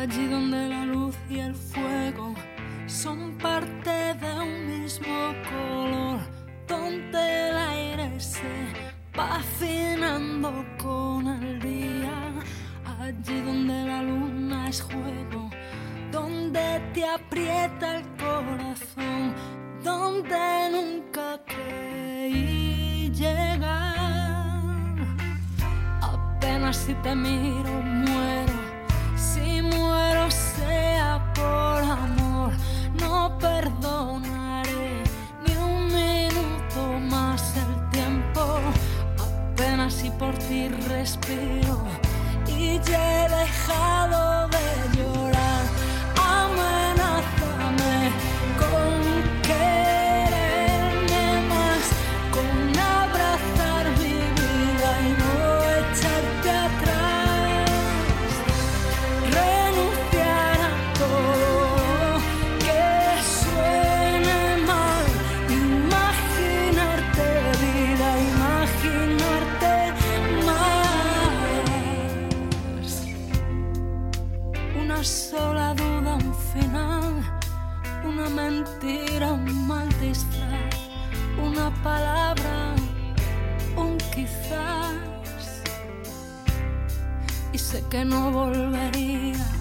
allí donde la luz y el fuego son parte de un mismo color, donde el aire se va afinando con el día, allí donde la luna es juego, donde te aprieta el corazón, donde nunca creí llegar. Apenas si te miro muero, si muero sea por amor, no perdonaré ni un minuto más el tiempo. Apenas si por ti respiro y ya he dejado de llorar. Amenázame con quererme más, con abrazar mi vida y no echarte atrás, renunciar a todo que suene mal, imaginarte vida, imaginarte más. Una sola duda, un final, una mentira, un mal disfraz, una palabra, un quizás, y sé que no volvería